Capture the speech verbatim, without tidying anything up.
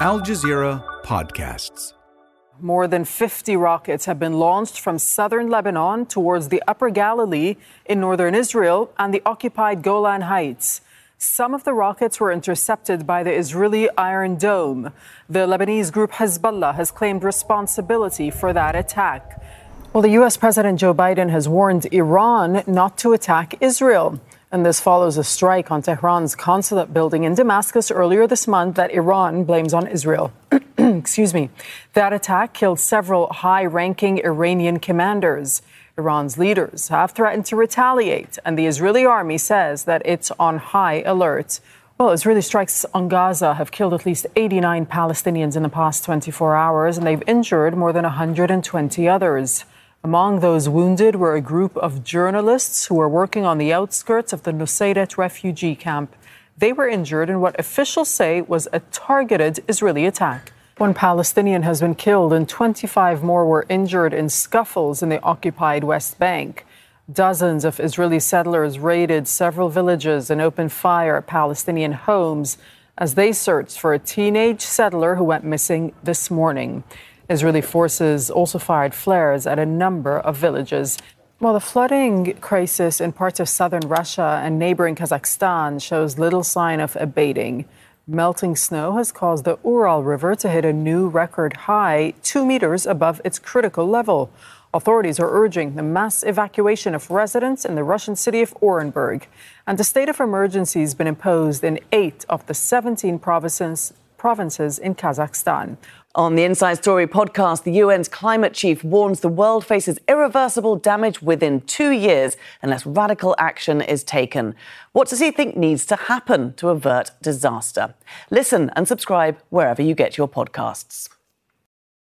Al Jazeera Podcasts. More than fifty rockets have been launched from southern Lebanon towards the Upper Galilee in northern Israel and the occupied Golan Heights. Some of the rockets were intercepted by the Israeli Iron Dome. The Lebanese group Hezbollah has claimed responsibility for that attack. Well, the U S President Joe Biden has warned Iran not to attack Israel. And this follows a strike on Tehran's consulate building in Damascus earlier this month that Iran blames on Israel. Excuse me. That attack killed several high-ranking Iranian commanders. Iran's leaders have threatened to retaliate, and the Israeli army says that it's on high alert. Well, Israeli strikes on Gaza have killed at least eighty-nine Palestinians in the past twenty-four hours, and they've injured more than one hundred twenty others. Among those wounded were a group of journalists who were working on the outskirts of the Nusayrat refugee camp. They were injured in what officials say was a targeted Israeli attack. One Palestinian has been killed and twenty-five more were injured in scuffles in the occupied West Bank. Dozens of Israeli settlers raided several villages and opened fire at Palestinian homes as they searched for a teenage settler who went missing this morning. Israeli forces also fired flares at a number of villages. While the flooding crisis in parts of southern Russia and neighboring Kazakhstan shows little sign of abating, melting snow has caused the Ural River to hit a new record high, two meters above its critical level. Authorities are urging the mass evacuation of residents in the Russian city of Orenburg. And a state of emergency has been imposed in eight of the seventeen provinces, provinces in Kazakhstan. On the Inside Story podcast, the U N's climate chief warns the world faces irreversible damage within two years unless radical action is taken. What does he think needs to happen to avert disaster? Listen and subscribe wherever you get your podcasts.